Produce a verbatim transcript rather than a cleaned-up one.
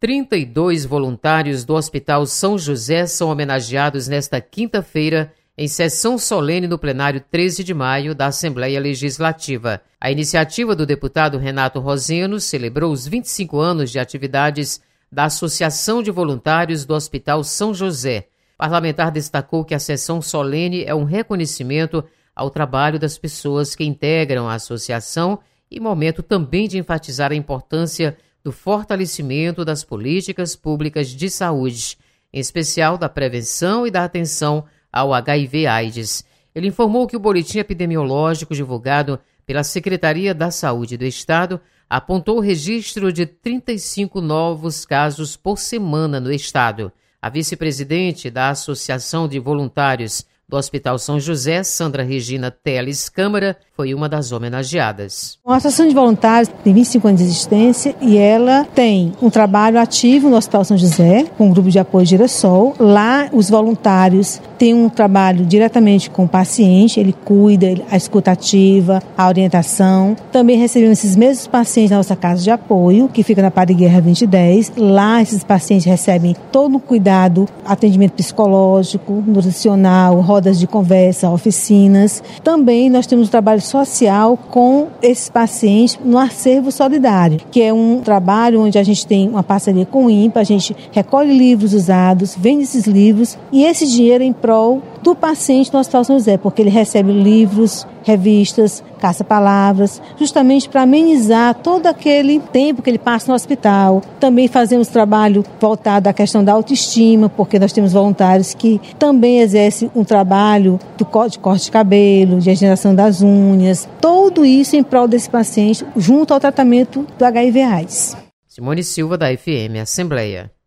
trinta e dois voluntários do Hospital São José são homenageados nesta quinta-feira em sessão solene no plenário treze de maio da Assembleia Legislativa. A iniciativa do deputado Renato Roseno celebrou os vinte e cinco anos de atividades da Associação de Voluntários do Hospital São José. O parlamentar destacou que a sessão solene é um reconhecimento ao trabalho das pessoas que integram a associação e momento também de enfatizar a importância do fortalecimento das políticas públicas de saúde, em especial da prevenção e da atenção ao H I V AIDS. Ele informou que o boletim epidemiológico divulgado pela Secretaria da Saúde do Estado apontou o registro de trinta e cinco novos casos por semana no Estado. A vice-presidente da Associação de Voluntários do Hospital São José, Sandra Regina Teles Câmara, foi uma das homenageadas. A Associação de Voluntários tem vinte e cinco anos de existência e ela tem um trabalho ativo no Hospital São José, com o grupo de apoio Girassol. Lá, os voluntários têm um trabalho diretamente com o paciente, ele cuida, a escuta ativa, a orientação. Também recebemos esses mesmos pacientes na nossa casa de apoio, que fica na Padre Guerra vinte e dez. Lá, esses pacientes recebem todo o cuidado, atendimento psicológico, nutricional, rodas de conversa, oficinas. Também nós temos um trabalho social com esses pacientes no acervo solidário, que é um trabalho onde a gente tem uma parceria com o INPA, a gente recolhe livros usados, vende esses livros e esse dinheiro é em prol do paciente no Hospital São José, porque ele recebe livros, revistas, caça-palavras, justamente para amenizar todo aquele tempo que ele passa no hospital. Também fazemos trabalho voltado à questão da autoestima, porque nós temos voluntários que também exercem um trabalho do corte, de corte de cabelo, de higienização das unhas, tudo isso em prol desse paciente, junto ao tratamento do H I V AIDS. Simone Silva, da F M Assembleia.